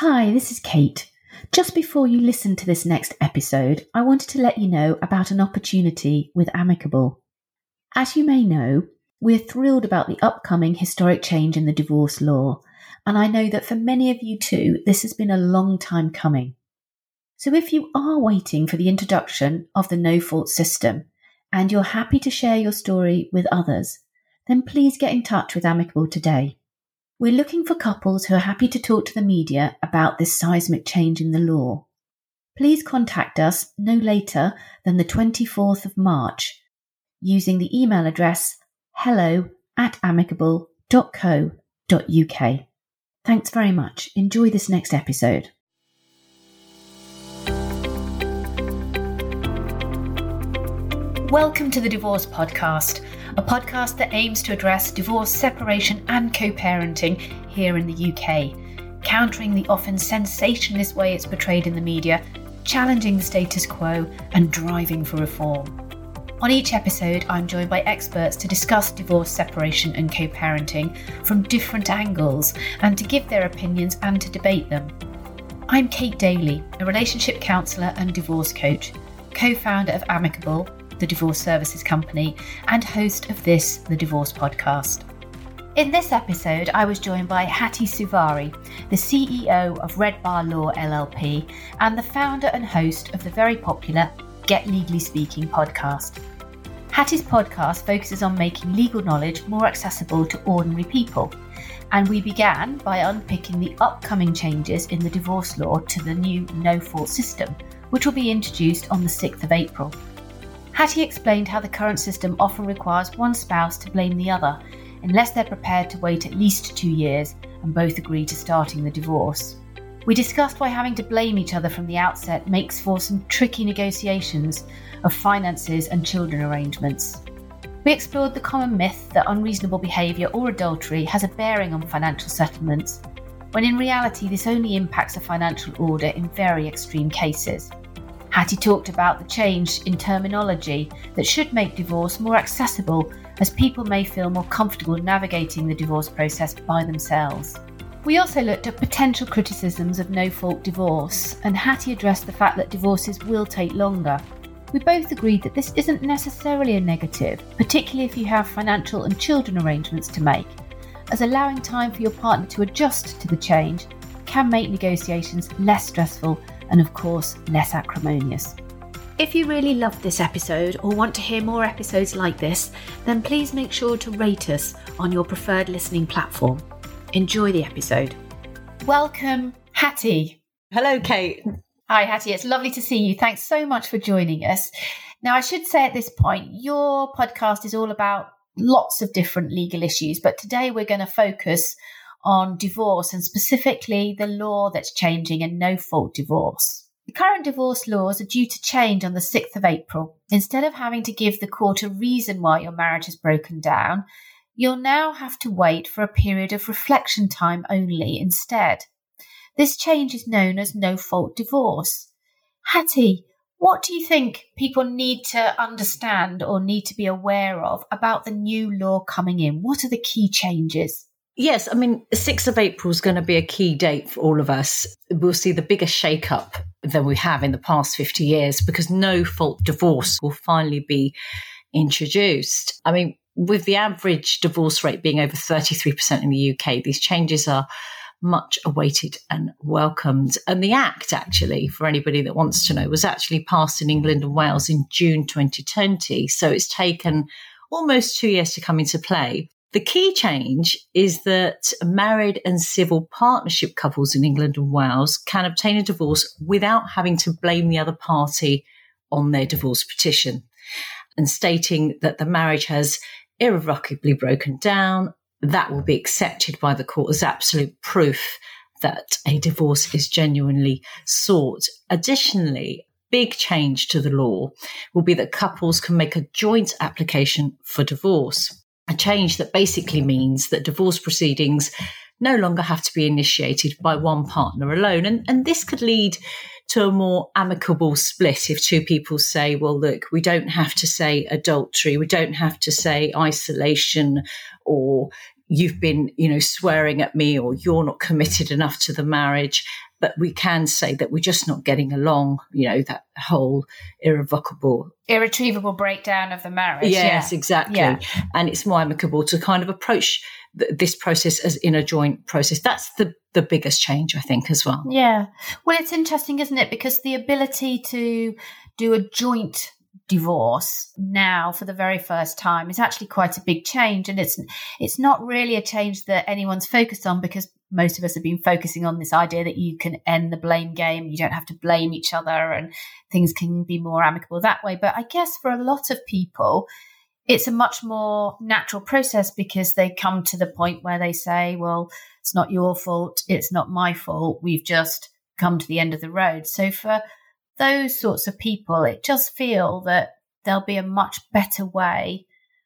Hi, this is Kate. Just before you listen to this next episode, I wanted to let you know about an opportunity with Amicable. As you may know, we're thrilled about the upcoming historic change in the divorce law, and I know that for many of you too, this has been a long time coming. So if you are waiting for the introduction of the no-fault system, and you're happy to share your story with others, then please get in touch with Amicable today. We're looking for couples who are happy to talk to the media about this seismic change in the law. Please contact us no later than the 24th of March using the email address hello@amicable.co.uk. Thanks very much. Enjoy this next episode. Welcome to the Divorce Podcast, a podcast that aims to address divorce, separation and co-parenting here in the UK, countering the often sensationalist way it's portrayed in the media, challenging the status quo and driving for reform. On each episode, I'm joined by experts to discuss divorce, separation and co-parenting from different angles and to give their opinions and to debate them. I'm Kate Daly, a relationship counsellor and divorce coach, co-founder of Amicable, the divorce services company, and host of this, the Divorce Podcast. In this episode, I was joined by Hattie Suvari, the CEO of Red Bar Law LLP and the founder and host of the very popular Get Legally Speaking podcast. Hattie's podcast focuses on making legal knowledge more accessible to ordinary people, and we began by unpicking the upcoming changes in the divorce law to the new no-fault system, which will be introduced on the 6th of April. Hattie explained how the current system often requires one spouse to blame the other, unless they're prepared to wait at least 2 years and both agree to starting the divorce. We discussed why having to blame each other from the outset makes for some tricky negotiations of finances and children arrangements. We explored the common myth that unreasonable behaviour or adultery has a bearing on financial settlements, when in reality this only impacts a financial order in very extreme cases. Hattie talked about the change in terminology that should make divorce more accessible, as people may feel more comfortable navigating the divorce process by themselves. We also looked at potential criticisms of no-fault divorce, and Hattie addressed the fact that divorces will take longer. We both agreed that this isn't necessarily a negative, particularly if you have financial and children arrangements to make, as allowing time for your partner to adjust to the change can make negotiations less stressful and of course less acrimonious. If you really loved this episode or want to hear more episodes like this, then please make sure to rate us on your preferred listening platform. Enjoy the episode. Welcome, Hattie. Hello, Kate. Hi, Hattie. It's lovely to see you. Thanks so much for joining us. Now, I should say at this point, your podcast is all about lots of different legal issues, but today we're going to focus on divorce and specifically the law that's changing in no-fault divorce. The current divorce laws are due to change on the 6th of April. Instead of having to give the court a reason why your marriage has broken down, you'll now have to wait for a period of reflection time only instead. This change is known as no-fault divorce. Hattie, what do you think people need to understand or need to be aware of about the new law coming in? What are the key changes? Yes, I mean, the 6th of April is going to be a key date for all of us. We'll see the biggest shake-up than we have in the past 50 years because no-fault divorce will finally be introduced. I mean, with the average divorce rate being over 33% in the UK, these changes are much awaited and welcomed. And the Act, actually, for anybody that wants to know, was actually passed in England and Wales in June 2020. So it's taken almost 2 years to come into play. The key change is that married and civil partnership couples in England and Wales can obtain a divorce without having to blame the other party on their divorce petition, and stating that the marriage has irrevocably broken down. That will be accepted by the court as absolute proof that a divorce is genuinely sought. Additionally, big change to the law will be that couples can make a joint application for divorce. A change that basically means that divorce proceedings no longer have to be initiated by one partner alone. And this could lead to a more amicable split if two people say, well, look, we don't have to say adultery, we don't have to say isolation, or you've been, swearing at me, or you're not committed enough to the marriage. but we can say that we're just not getting along, that whole irretrievable breakdown of the marriage. Yes, exactly. Yeah. And it's more amicable to kind of approach this process as in a joint process. That's the biggest change, I think, as well. Yeah. Well, it's interesting, isn't it? Because the ability to do a joint divorce now for the very first time is actually quite a big change. And it's not really a change that anyone's focused on, because most of us have been focusing on this idea that you can end the blame game. You don't have to blame each other and things can be more amicable that way. But I guess for a lot of people, it's a much more natural process, because they come to the point where they say, well, it's not your fault. It's not my fault. We've just come to the end of the road. So for those sorts of people, it just feel that there'll be a much better way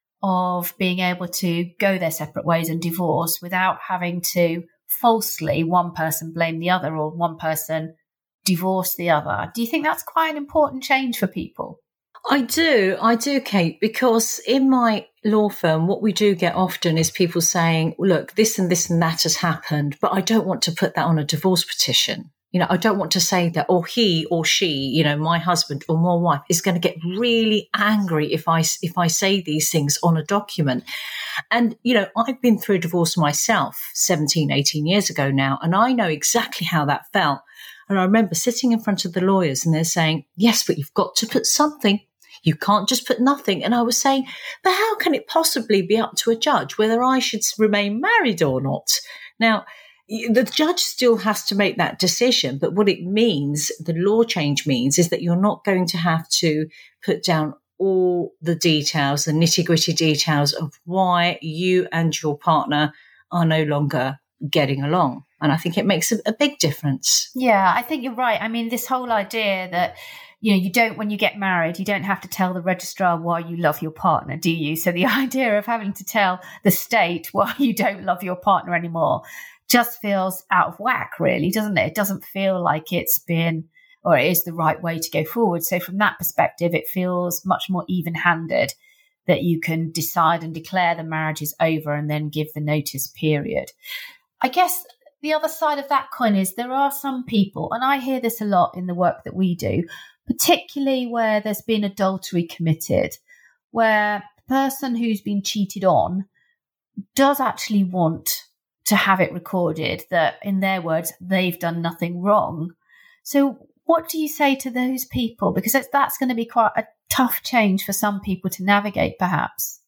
of being able to go their separate ways and divorce without having to falsely one person blame the other or one person divorce the other. Do you think that's quite an important change for people? I do, Kate, because in my law firm, what we do get often is people saying, look, this and that has happened, but I don't want to put that on a divorce petition. I don't want to say that, or he or she, my husband or my wife is going to get really angry if I say these things on a document. And, I've been through a divorce myself 17, 18 years ago now, and I know exactly how that felt. And I remember sitting in front of the lawyers and they're saying, yes, but you've got to put something. You can't just put nothing. And I was saying, but how can it possibly be up to a judge whether I should remain married or not? Now, the judge still has to make that decision. But what it means, the law change means, is that you're not going to have to put down all the details, the nitty-gritty details of why you and your partner are no longer getting along. And I think it makes a big difference. Yeah, I think you're right. I mean, this whole idea that, when you get married, you don't have to tell the registrar why you love your partner, do you? So the idea of having to tell the state why you don't love your partner anymore just feels out of whack, really, doesn't it? It doesn't feel like it's been, or it is the right way to go forward. So from that perspective, it feels much more even-handed that you can decide and declare the marriage is over and then give the notice period. I guess the other side of that coin is there are some people, and I hear this a lot in the work that we do, particularly where there's been adultery committed, where the person who's been cheated on does actually want to have it recorded that, in their words, they've done nothing wrong. So what do you say to those people? Because that's going to be quite a tough change for some people to navigate, perhaps.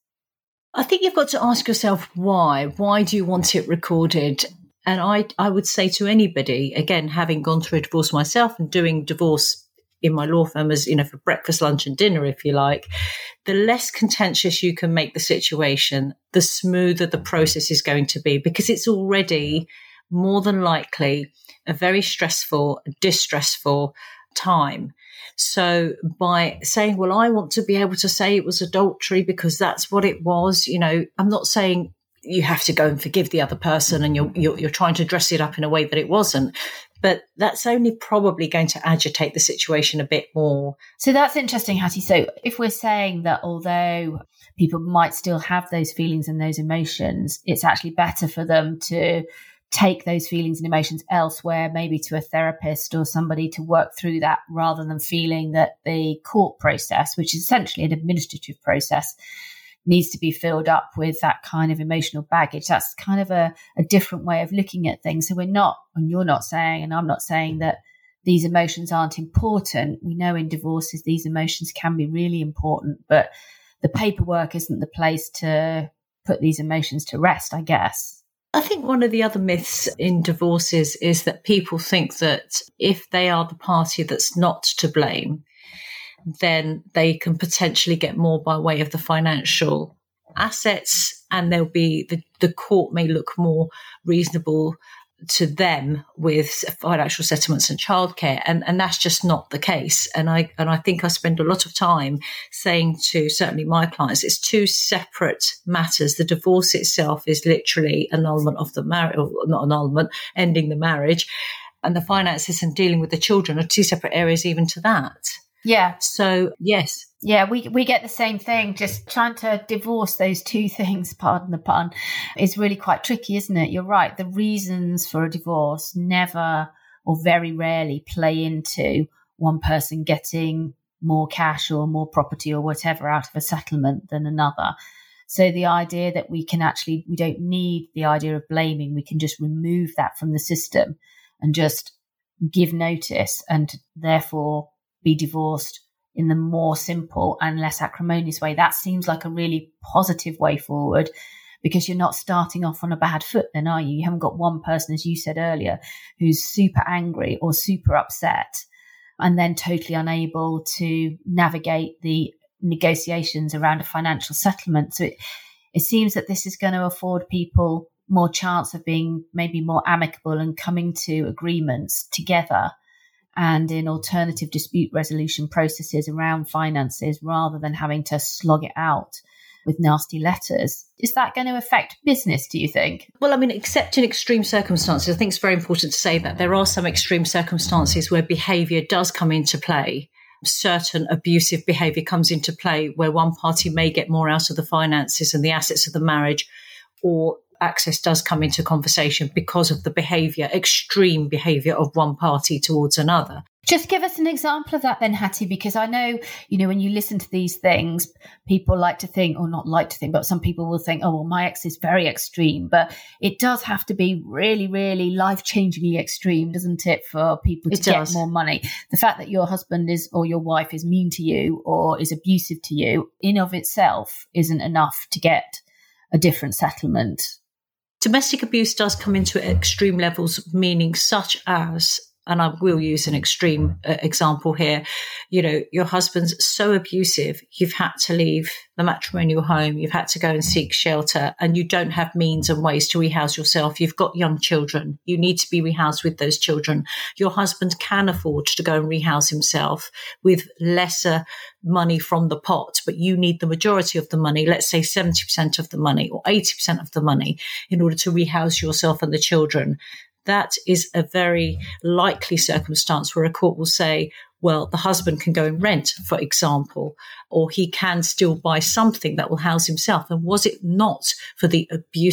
I think you've got to ask yourself why. Why do you want it recorded? And I would say to anybody, again, having gone through a divorce myself and doing divorce in my law firm as, for breakfast, lunch and dinner, if you like, the less contentious you can make the situation, the smoother the process is going to be, because it's already more than likely a very stressful, distressful time. So by saying, well, I want to be able to say it was adultery because that's what it was, I'm not saying you have to go and forgive the other person and you're trying to dress it up in a way that it wasn't. But that's only probably going to agitate the situation a bit more. So that's interesting, Hattie. So if we're saying that although people might still have those feelings and those emotions, it's actually better for them to take those feelings and emotions elsewhere, maybe to a therapist or somebody to work through that, rather than feeling that the court process, which is essentially an administrative process, needs to be filled up with that kind of emotional baggage. That's kind of a different way of looking at things. So we're not, and you're not saying, and I'm not saying that these emotions aren't important. We know in divorces these emotions can be really important, but the paperwork isn't the place to put these emotions to rest, I guess. I think one of the other myths in divorces is that people think that if they are the party that's not to blame, then they can potentially get more by way of the financial assets, and there'll be the court may look more reasonable to them with financial settlements and childcare, and that's just not the case. And I think I spend a lot of time saying to certainly my clients, it's two separate matters. The divorce itself is literally annulment of the marriage, or not annulment, ending the marriage, and the finances and dealing with the children are two separate areas even to that. Yeah. So, yes. Yeah, we get the same thing. Just trying to divorce those two things, pardon the pun, is really quite tricky, isn't it? You're right. The reasons for a divorce never or very rarely play into one person getting more cash or more property or whatever out of a settlement than another. So the idea that we don't need the idea of blaming, we can just remove that from the system and just give notice and therefore be divorced in the more simple and less acrimonious way. That seems like a really positive way forward, because you're not starting off on a bad foot then, are you? You haven't got one person, as you said earlier, who's super angry or super upset and then totally unable to navigate the negotiations around a financial settlement. So it seems that this is going to afford people more chance of being maybe more amicable and coming to agreements together and in alternative dispute resolution processes around finances, rather than having to slog it out with nasty letters. Is that going to affect business, do you think? Well, I mean, except in extreme circumstances, I think it's very important to say that there are some extreme circumstances where behaviour does come into play. Certain abusive behaviour comes into play where one party may get more out of the finances and the assets of the marriage, or access does come into conversation because of the behaviour, extreme behaviour of one party towards another. Just give us an example of that then, Hattie, because I know, when you listen to these things, people like to think, or not like to think, but some people will think, oh, well, my ex is very extreme. But it does have to be really, really life-changingly extreme, doesn't it, for people to get more money? The fact that your husband is, or your wife is mean to you or is abusive to you, in of itself isn't enough to get a different settlement. Domestic abuse does come into extreme levels, meaning such as, and I will use an extreme example here, your husband's so abusive, you've had to leave the matrimonial home, you've had to go and seek shelter, and you don't have means and ways to rehouse yourself. You've got young children. You need to be rehoused with those children. Your husband can afford to go and rehouse himself with lesser money from the pot, but you need the majority of the money, let's say 70% of the money or 80% of the money, in order to rehouse yourself and the children. That is a very likely circumstance where a court will say, well, the husband can go and rent, for example, or he can still buy something that will house himself. And was it not for the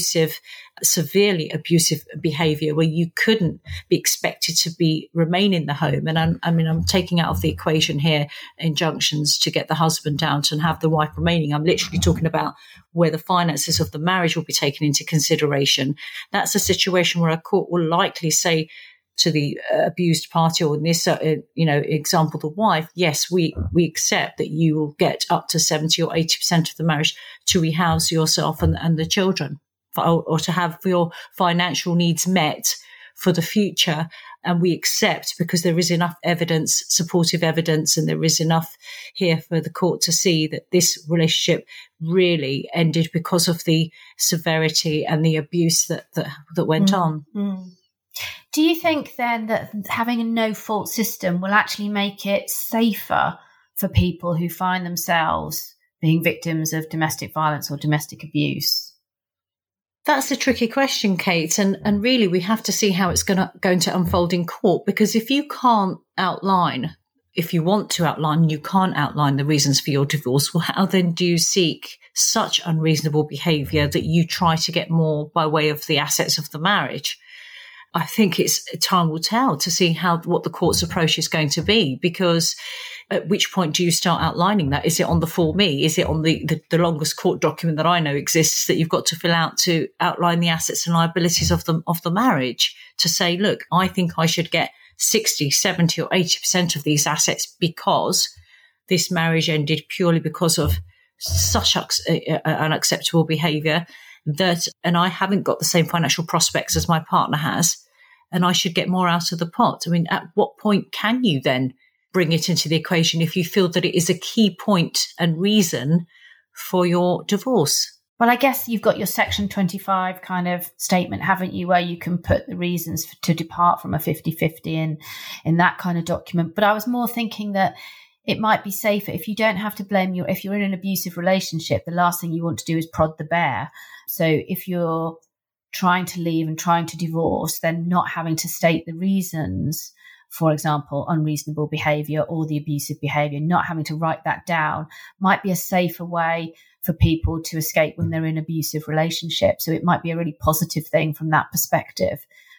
severely abusive behaviour where you couldn't be expected to remain in the home? And I'm taking out of the equation here injunctions to get the husband out and have the wife remaining. I'm literally talking about where the finances of the marriage will be taken into consideration. That's a situation where a court will likely say to the abused party, or in this, example, the wife, yes, we accept that you will get up to 70 or 80% of the marriage to rehouse yourself and the children, or to have your financial needs met for the future. And we accept, because there is enough evidence, supportive evidence, and there is enough here for the court to see that this relationship really ended because of the severity and the abuse that went on. Mm. Do you think then that having a no-fault system will actually make it safer for people who find themselves being victims of domestic violence or domestic abuse? That's a tricky question, Kate. And really, we have to see how it's going to unfold in court, because if you want to outline, you can't outline the reasons for your divorce, well, how then do you seek such unreasonable behaviour that you try to get more by way of the assets of the marriage? I think time will tell to see what the court's approach is going to be, because at which point do you start outlining that? Is it on the Form E? Is it on the longest court document that I know exists that you've got to fill out to outline the assets and liabilities of the marriage, to say, look, I think I should get 60, 70 or 80% of these assets because this marriage ended purely because of such unacceptable behaviour, and I haven't got the same financial prospects as my partner has, and I should get more out of the pot. I mean, at what point can you then bring it into the equation if you feel that it is a key point and reason for your divorce? Well, I guess you've got your Section 25 kind of statement, haven't you, where you can put the reasons to depart from a 50-50 in that kind of document. But I was more thinking that it might be safer if you don't have to blame if you're in an abusive relationship, the last thing you want to do is prod the bear. So if you're trying to leave and trying to divorce, then not having to state the reasons, for example, unreasonable behaviour or the abusive behaviour, not having to write that down might be a safer way for people to escape when they're in abusive relationships. So it might be a really positive thing from that perspective.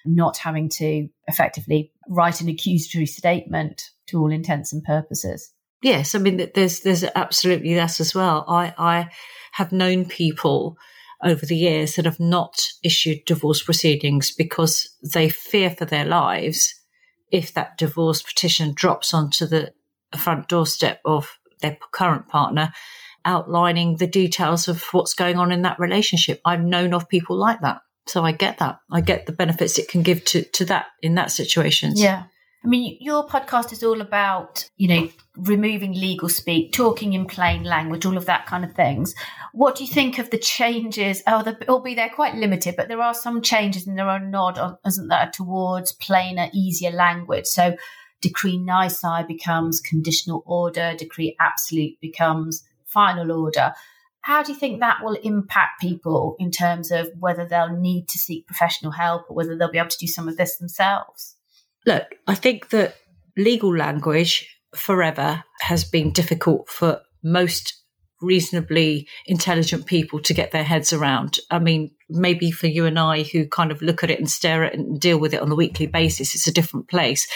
not having to effectively write an accusatory statement to all intents and purposes. Yes, I mean, there's absolutely that as well. I have known people over the years that have not issued divorce proceedings because they fear for their lives if that divorce petition drops onto the front doorstep of their current partner, outlining the details of what's going on in that relationship. I've known of people like that. So I get that. I get the benefits it can give to that in that situation. Yeah. I mean, your podcast is all about, removing legal speak, talking in plain language, all of that kind of things. What do you think of the changes? Albeit they're quite limited, but there are some changes and there are a nod, isn't there, towards plainer, easier language. So decree nisi becomes conditional order, decree absolute becomes final order. How do you think that will impact people in terms of whether they'll need to seek professional help or whether they'll be able to do some of this themselves? Look, I think that legal language forever has been difficult for most reasonably intelligent people to get their heads around. I mean, maybe for you and I who kind of look at it and stare at it and deal with it on a weekly basis, it's a different place.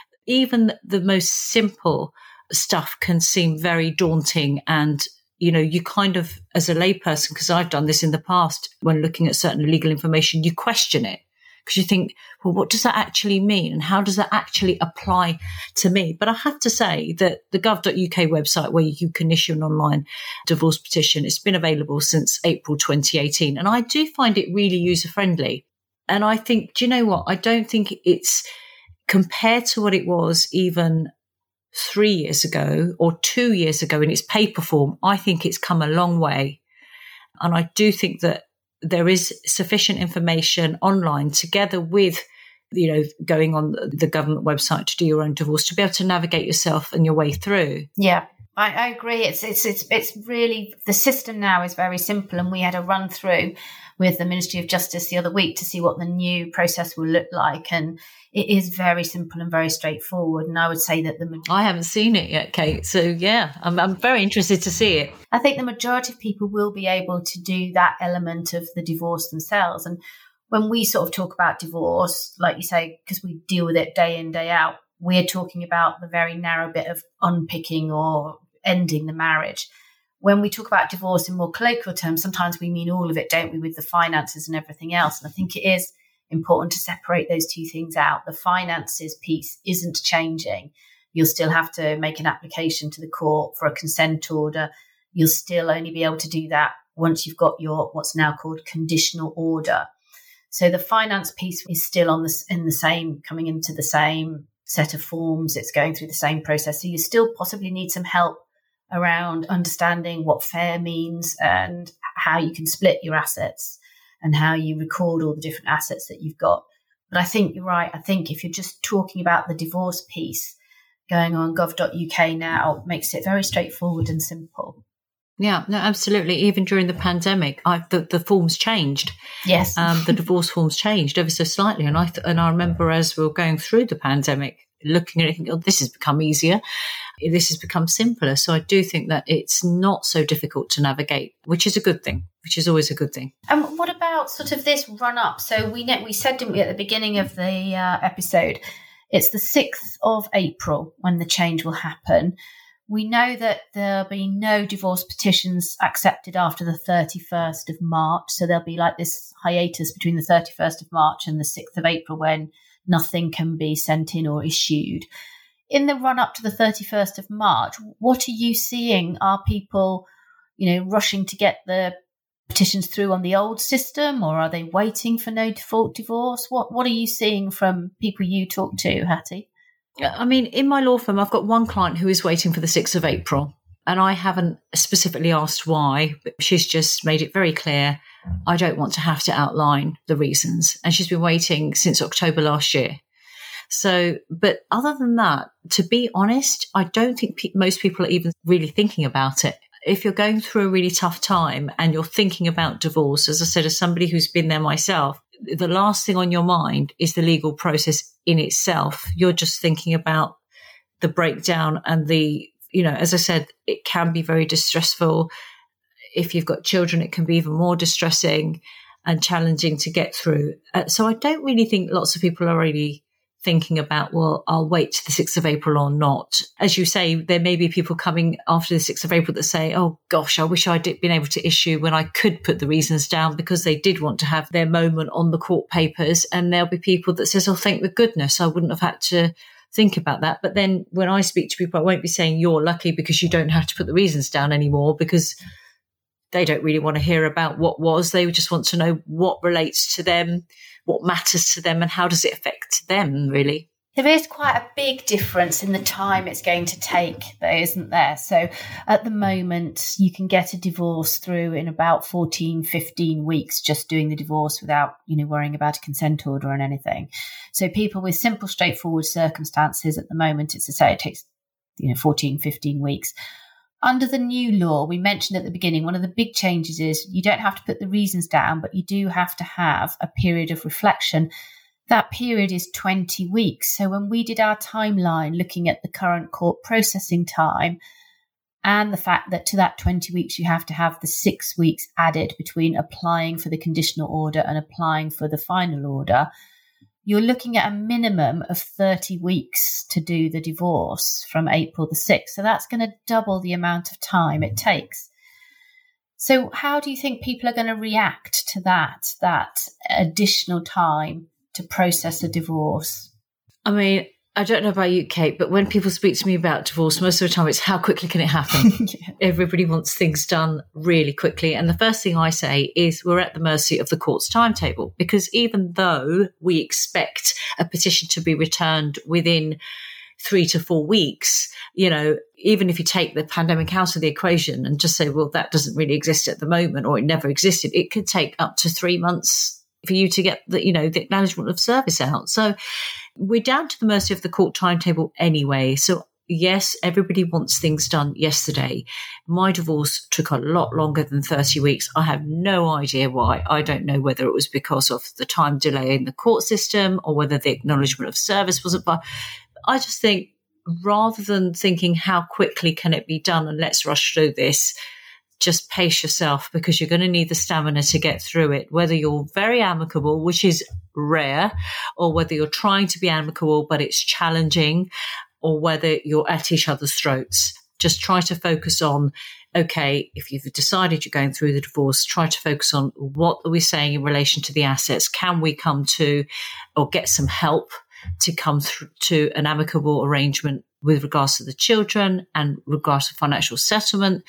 Even the most simple stuff can seem very daunting, and you kind of, as a layperson, because I've done this in the past, when looking at certain legal information, you question it because you think, well, what does that actually mean? And how does that actually apply to me? But I have to say that the gov.uk website, where you can issue an online divorce petition, it's been available since April 2018. And I do find it really user-friendly. And I think, do you know what? I don't think it's, compared to what it was even 3 years ago or 2 years ago in its paper form, I think it's come a long way. And I do think that there is sufficient information online, together with, going on the government website to do your own divorce, to be able to navigate yourself and your way through. Yeah, I agree. It's really, the system now is very simple, and we had a run through with the Ministry of Justice the other week to see what the new process will look like, and it is very simple and very straightforward. And I would say that I haven't seen it yet, Kate. So yeah, I'm very interested to see it. I think the majority of people will be able to do that element of the divorce themselves. And when we sort of talk about divorce, like you say, because we deal with it day in, day out, we're talking about the very narrow bit of unpicking or ending the marriage. When we talk about divorce in more colloquial terms, sometimes we mean all of it, don't we, with the finances and everything else. And I think it is important to separate those two things out. The finances piece isn't changing. You'll still have to make an application to the court for a consent order. You'll still only be able to do that once you've got your what's now called conditional order. So the finance piece is still coming into the same set of forms. It's going through the same process. So you still possibly need some help around understanding what fair means and how you can split your assets and how you record all the different assets that you've got. But I think you're right. I think if you're just talking about the divorce piece, going on gov.uk now makes it very straightforward and simple. Yeah, no, absolutely. Even during the pandemic, the forms changed. Yes. The divorce forms changed ever so slightly. And I remember as we were going through the pandemic, looking at it, thinking, this has become easier. This has become simpler. So I do think that it's not so difficult to navigate, which is a good thing, which is always a good thing. And what about sort of this run up? So we said, didn't we, at the beginning of the episode, it's the 6th of April when the change will happen. We know that there'll be no divorce petitions accepted after the 31st of March. So there'll be like this hiatus between the 31st of March and the 6th of April when nothing can be sent in or issued. In the run up to the 31st of March, what are you seeing? Are people, rushing to get the petitions through on the old system, or are they waiting for no default divorce? What are you seeing from people you talk to, Hattie? I mean, in my law firm, I've got one client who is waiting for the 6th of April, and I haven't specifically asked why, but she's just made it very clear, I don't want to have to outline the reasons. And she's been waiting since October last year. So, but other than that, to be honest, I don't think most people are even really thinking about it. If you're going through a really tough time and you're thinking about divorce, as I said, as somebody who's been there myself, the last thing on your mind is the legal process in itself. You're just thinking about the breakdown and as I said, it can be very distressful. If you've got children, it can be even more distressing. and challenging to get through. So I don't really think lots of people are really thinking about, well, I'll wait to the 6th of April or not. As you say, there may be people coming after the 6th of April that say, oh gosh, I wish I'd been able to issue when I could put the reasons down because they did want to have their moment on the court papers. And there'll be people that says, oh, thank the goodness, I wouldn't have had to think about that. But then when I speak to people, I won't be saying you're lucky because you don't have to put the reasons down anymore, because they don't really want to hear about what was. They just want to know what relates to them, what matters to them, and how does it affect them, really. There is quite a big difference in the time it's going to take, though, isn't there? So at the moment, you can get a divorce through in about 14, 15 weeks, just doing the divorce without, worrying about a consent order and anything. So people with simple, straightforward circumstances at the moment, it's to say it takes, 14, 15 weeks. Under the new law, we mentioned at the beginning, one of the big changes is you don't have to put the reasons down, but you do have to have a period of reflection. That period is 20 weeks. So when we did our timeline, looking at the current court processing time and the fact that to that 20 weeks, you have to have the 6 weeks added between applying for the conditional order and applying for the final order, you're looking at a minimum of 30 weeks to do the divorce from April the 6th. So that's going to double the amount of time it takes. So how do you think people are going to react to that additional time to process a divorce? I mean, I don't know about you, Kate, but when people speak to me about divorce, most of the time it's how quickly can it happen? Yeah. Everybody wants things done really quickly. And the first thing I say is we're at the mercy of the court's timetable, because even though we expect a petition to be returned within 3 to 4 weeks, even if you take the pandemic out of the equation and just say, well, that doesn't really exist at the moment, or it never existed, it could take up to 3 months for you to get the acknowledgement of service out. So we're down to the mercy of the court timetable anyway. So yes, everybody wants things done yesterday. My divorce took a lot longer than 30 weeks. I have no idea why. I don't know whether it was because of the time delay in the court system or whether the acknowledgement of service wasn't. But I just think, rather than thinking how quickly can it be done and let's rush through this, just pace yourself, because you're going to need the stamina to get through it, whether you're very amicable, which is rare, or whether you're trying to be amicable, but it's challenging, or whether you're at each other's throats. Just try to focus on, okay, if you've decided you're going through the divorce, try to focus on what are we saying in relation to the assets? Can we come to or get some help to come through to an amicable arrangement with regards to the children and regards to financial settlement?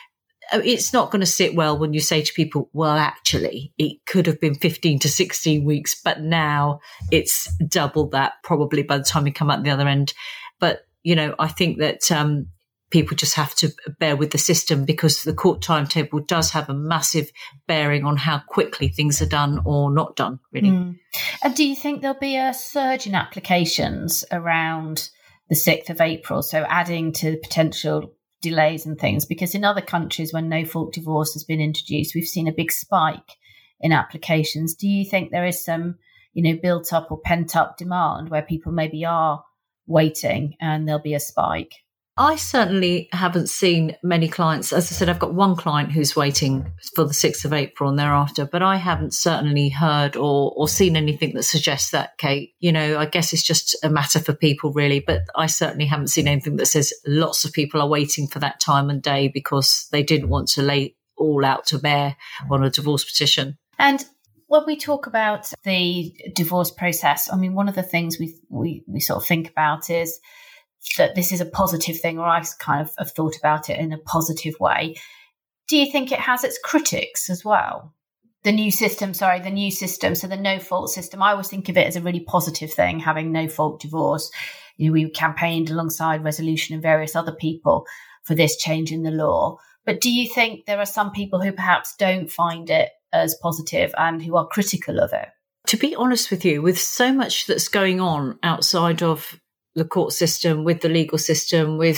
It's not going to sit well when you say to people, well, actually, it could have been 15 to 16 weeks, but now it's double that probably by the time you come out the other end. But, I think that people just have to bear with the system, because the court timetable does have a massive bearing on how quickly things are done or not done, really. And do you think there'll be a surge in applications around the 6th of April? So adding to potential delays and things, because in other countries, when no-fault divorce has been introduced, we've seen a big spike in applications. Do you think there is some, built up or pent up demand where people maybe are waiting and there'll be a spike? I certainly haven't seen many clients. As I said, I've got one client who's waiting for the 6th of April and thereafter, but I haven't certainly heard or seen anything that suggests that, Kate. I guess it's just a matter for people, really, but I certainly haven't seen anything that says lots of people are waiting for that time and day because they didn't want to lay all out to bear on a divorce petition. And when we talk about the divorce process, I mean, one of the things we sort of think about is that this is a positive thing, or I kind of have thought about it in a positive way. Do you think it has its critics as well? The new system, so the no-fault system, I always think of it as a really positive thing, having no-fault divorce. We campaigned alongside Resolution and various other people for this change in the law. But do you think there are some people who perhaps don't find it as positive and who are critical of it? To be honest with you, with so much that's going on outside of the court system, with the legal system, with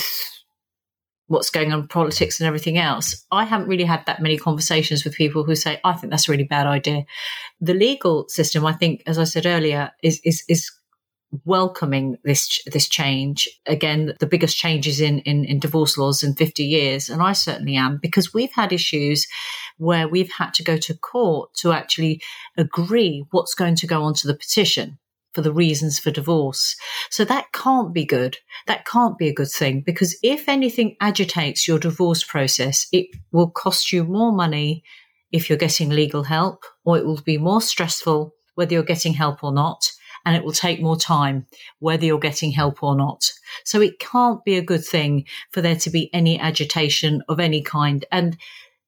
what's going on in politics and everything else, I haven't really had that many conversations with people who say, I think that's a really bad idea. The legal system, I think, as I said earlier, is welcoming this change. Again, the biggest changes in divorce laws in 50 years. And I certainly am, because we've had issues where we've had to go to court to actually agree what's going to go onto the petition for the reasons for divorce. So that can't be good. That can't be a good thing, because if anything agitates your divorce process, it will cost you more money if you're getting legal help, or it will be more stressful whether you're getting help or not. And it will take more time, whether you're getting help or not. So it can't be a good thing for there to be any agitation of any kind. And,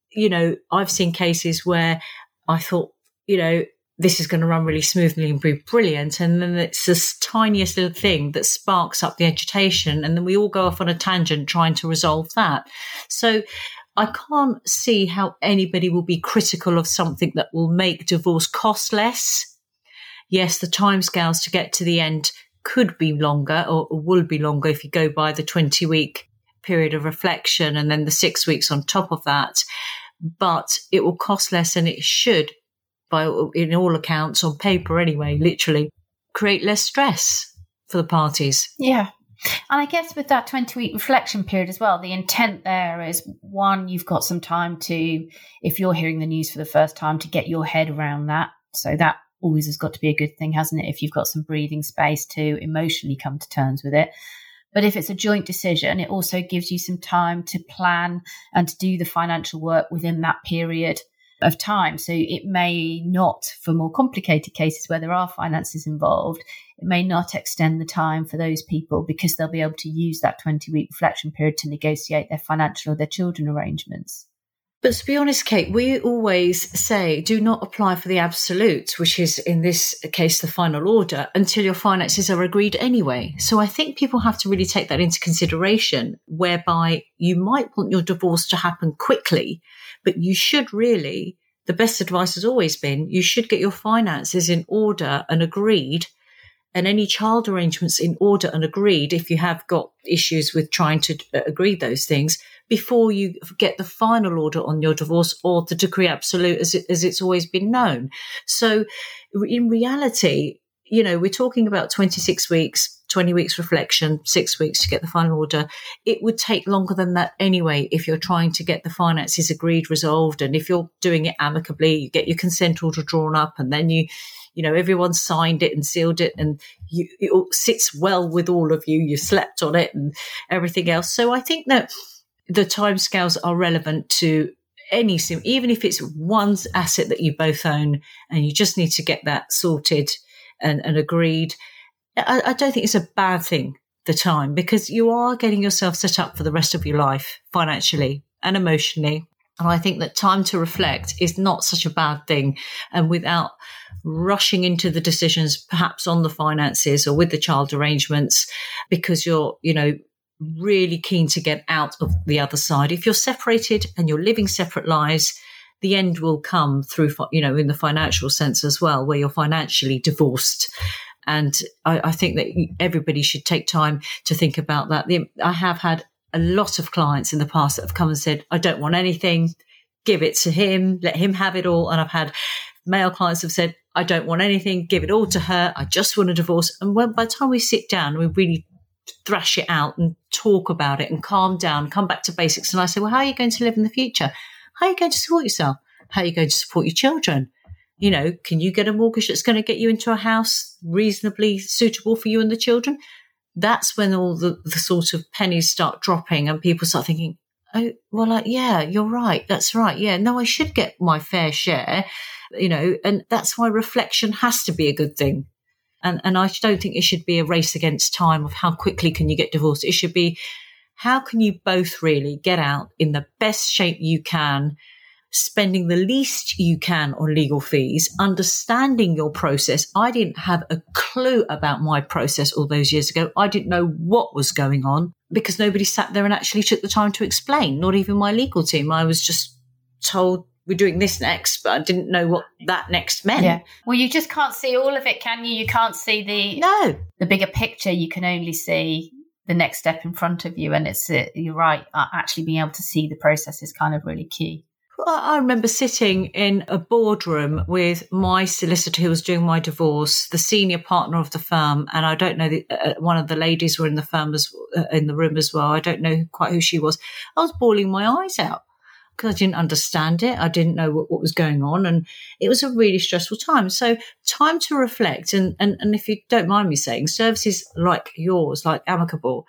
I've seen cases where I thought, this is going to run really smoothly and be brilliant. And then it's this tiniest little thing that sparks up the agitation. And then we all go off on a tangent trying to resolve that. So I can't see how anybody will be critical of something that will make divorce cost less. Yes, the timescales to get to the end could be longer, or will be longer if you go by the 20-week period of reflection and then the 6 weeks on top of that. But it will cost less, and it should, in all accounts, on paper anyway, literally, create less stress for the parties. Yeah. And I guess with that 20-week reflection period as well, the intent there is, one, you've got some time to, if you're hearing the news for the first time, to get your head around that. So that always has got to be a good thing, hasn't it? If you've got some breathing space to emotionally come to terms with it. But if it's a joint decision, it also gives you some time to plan and to do the financial work within that period of time. So it may not, for more complicated cases where there are finances involved, it may not extend the time for those people, because they'll be able to use that 20-week reflection period to negotiate their financial or their children arrangements. But to be honest, Kate, we always say do not apply for the absolute, which is in this case the final order, until your finances are agreed anyway. So I think people have to really take that into consideration, whereby you might want your divorce to happen quickly, but you should really, the best advice has always been, you should get your finances in order and agreed, and any child arrangements in order and agreed if you have got issues with trying to agree those things, before you get the final order on your divorce, or the decree absolute as it's always been known. So in reality, we're talking about 26 weeks, 20 weeks reflection, 6 weeks to get the final order. It would take longer than that anyway if you're trying to get the finances agreed, resolved. And if you're doing it amicably, you get your consent order drawn up, and then everyone signed it and sealed it, and it all sits well with all of you. You slept on it and everything else. So I think that the timescales are relevant to any sim, even if it's one asset that you both own and you just need to get that sorted and agreed. I don't think it's a bad thing, the time, because you are getting yourself set up for the rest of your life financially and emotionally. And I think that time to reflect is not such a bad thing. And without rushing into the decisions, perhaps on the finances or with the child arrangements, because you're, really keen to get out of the other side. If you're separated and you're living separate lives, the end will come through, in the financial sense as well, where you're financially divorced. And I think that everybody should take time to think about that. I have had a lot of clients in the past that have come and said, I don't want anything, give it to him, let him have it all. And I've had male clients have said, I don't want anything, give it all to her, I just want a divorce. And by the time we sit down, we really thrash it out and talk about it and calm down, come back to basics. And I say, well, how are you going to live in the future? How are you going to support yourself? How are you going to support your children? Can you get a mortgage that's going to get you into a house reasonably suitable for you and the children? That's when all the sort of pennies start dropping and people start thinking, oh, well, yeah, you're right. That's right. Yeah, no, I should get my fair share, and that's why reflection has to be a good thing. And I don't think it should be a race against time of how quickly can you get divorced. It should be, how can you both really get out in the best shape you can, spending the least you can on legal fees, understanding your process. I didn't have a clue about my process all those years ago. I didn't know what was going on because nobody sat there and actually took the time to explain, not even my legal team. I was just told, we're doing this next, but I didn't know what that next meant. Yeah. Well, you just can't see all of it, can you? You can't see the bigger picture. You can only see the next step in front of you. And you're right, actually being able to see the process is kind of really key. I remember sitting in a boardroom with my solicitor who was doing my divorce, the senior partner of the firm, and I don't know, one of the ladies were in the firm in the room as well. I don't know quite who she was. I was bawling my eyes out because I didn't understand it. I didn't know what was going on, and it was a really stressful time. So time to reflect, and if you don't mind me saying, services like yours, like Amicable,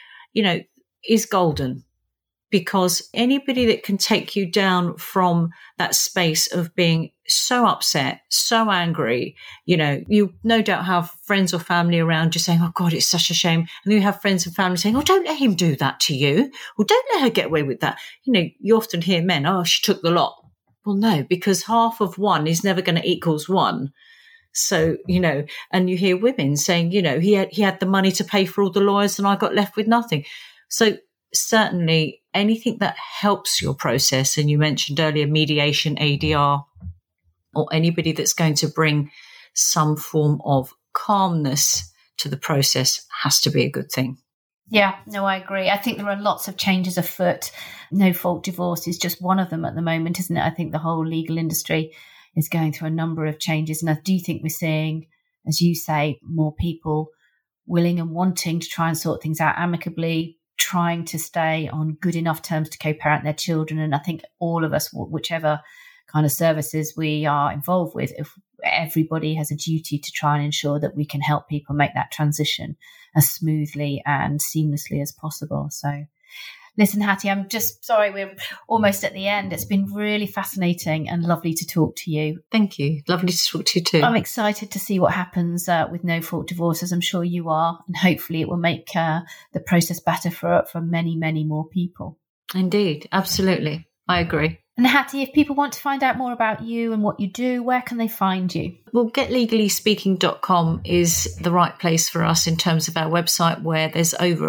is golden. Because anybody that can take you down from that space of being so upset, so angry, you no doubt have friends or family around you saying, oh God, it's such a shame. And then you have friends and family saying, oh, don't let him do that to you. Or don't let her get away with that. You often hear men, oh, she took the lot. Well, no, because half of one is never going to equals one. So, and you hear women saying, he had the money to pay for all the lawyers and I got left with nothing. So certainly anything that helps your process, and you mentioned earlier mediation, ADR, or anybody that's going to bring some form of calmness to the process has to be a good thing. Yeah, no, I agree. I think there are lots of changes afoot. No fault divorce is just one of them at the moment, isn't it? I think the whole legal industry is going through a number of changes. And I do think we're seeing, as you say, more people willing and wanting to try and sort things out amicably, trying to stay on good enough terms to co-parent their children. And I think all of us, whichever kind of services we are involved with, if everybody has a duty to try and ensure that we can help people make that transition as smoothly and seamlessly as possible. So listen, Hattie, I'm just sorry we're almost at the end. It's been really fascinating and lovely to talk to you. Thank you. Lovely to talk to you too. I'm excited to see what happens with no fault divorces. I'm sure you are. And hopefully it will make the process better for many, many more people. Indeed. Absolutely. I agree. And Hattie, if people want to find out more about you and what you do, where can they find you? Well, getlegallyspeaking.com is the right place for us in terms of our website, where there's over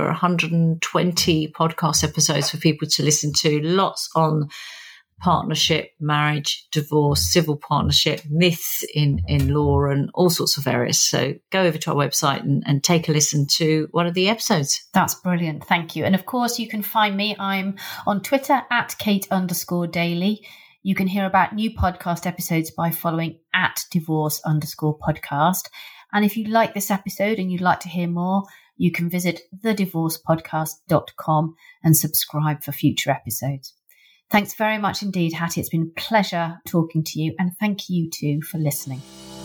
120 podcast episodes for people to listen to. Lots on partnership, marriage, divorce, civil partnership, myths in law, and all sorts of areas. So go over to our website and take a listen to one of the episodes. That's brilliant. Thank you. And of course, you can find me. I'm on Twitter at Kate_Daly. You can hear about new podcast episodes by following at divorce_podcast. And if you like this episode and you'd like to hear more, you can visit thedivorcepodcast.com and subscribe for future episodes. Thanks very much indeed, Hattie. It's been a pleasure talking to you, and thank you too for listening.